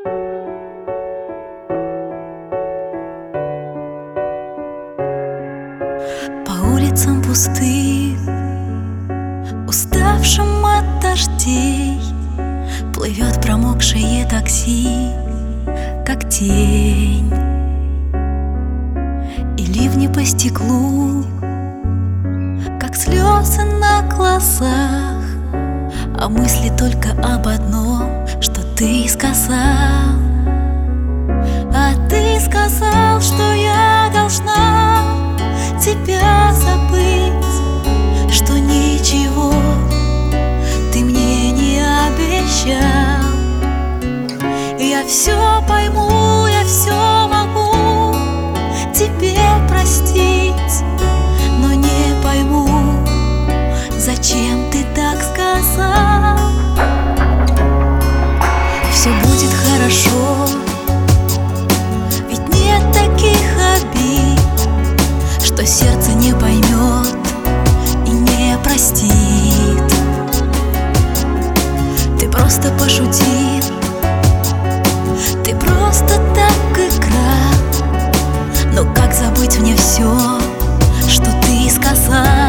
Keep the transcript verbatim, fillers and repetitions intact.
По улицам пустым, уставшим от дождей, плывет промокшее такси, как тень. И ливни по стеклу, как слезы на глазах, а мысли только об одном, что ты сказал. А ты сказал, что я должна тебя забыть, что ничего ты мне не обещал. Я все пойму, я все могу тебе простить, но не пойму, зачем ты так сказал. Все будет хорошо, ведь нет таких обид, что сердце не поймет и не простит. Ты просто пошутил, ты просто так играл, но как забыть мне все, что ты сказал?